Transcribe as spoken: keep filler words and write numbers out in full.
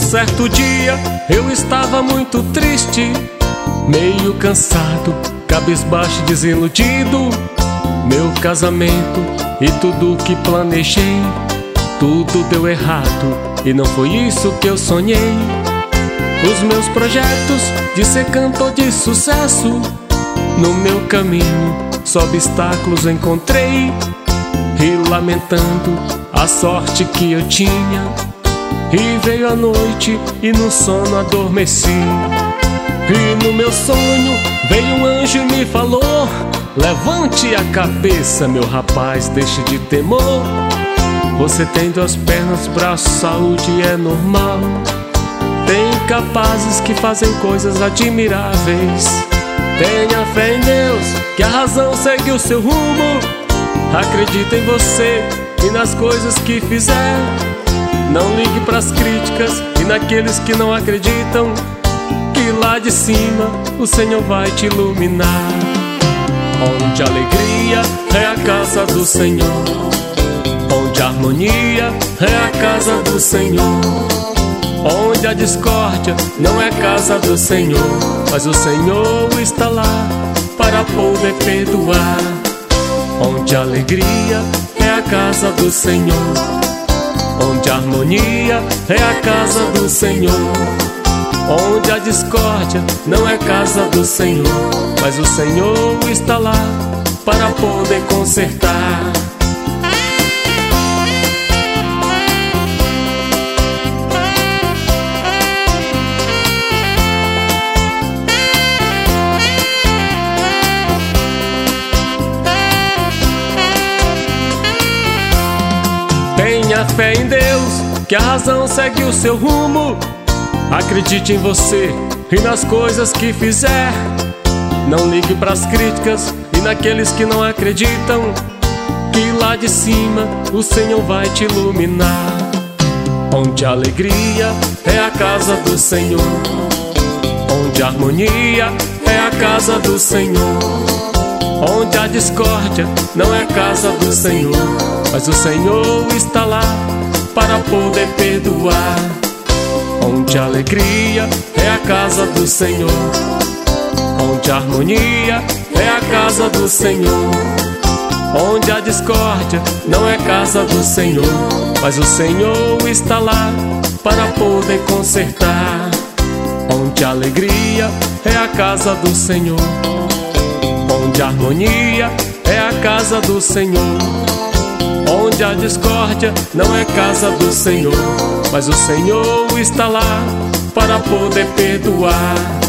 certo dia eu estava muito triste, meio cansado, cabisbaixo, desiludido. Meu casamento e tudo que planejei, tudo deu errado e não foi isso que eu sonhei. Os meus projetos de ser cantor de sucesso, no meu caminho só obstáculos encontrei. E lamentando a sorte que eu tinha, e veio a noite e no sono adormeci. E no meu sonho veio um anjo e me falou: levante a cabeça, meu rapaz, deixe de temor. Você tem duas pernas, braços, saúde é normal. Tem capazes que fazem coisas admiráveis. Tenha fé em Deus, que a razão segue o seu rumo. Acredita em você e nas coisas que fizer. Não ligue pras críticas e naqueles que não acreditam, que lá de cima o Senhor vai te iluminar. Onde a alegria é a casa do Senhor, onde a harmonia é a casa do Senhor, onde a discórdia não é casa do Senhor, mas o Senhor está lá para poder perdoar. Onde a alegria é a casa do Senhor, onde a harmonia é a casa do Senhor, onde a discórdia não é casa do Senhor, mas o Senhor está lá para poder consertar. Tenha fé em Deus, que a razão segue o seu rumo. Acredite em você e nas coisas que fizer. Não ligue pras críticas e naqueles que não acreditam, que lá de cima o Senhor vai te iluminar. Onde a alegria é a casa do Senhor, onde a harmonia é a casa do Senhor, onde a discórdia não é casa do Senhor, mas o Senhor está lá para poder perdoar. Onde a alegria é a casa do Senhor, onde a harmonia é a casa do Senhor, onde a discórdia não é casa do Senhor, mas o Senhor está lá para poder consertar. Onde a alegria é a casa do Senhor, onde a harmonia é a casa do Senhor, onde a discórdia não é casa do Senhor, mas o Senhor está lá para poder perdoar.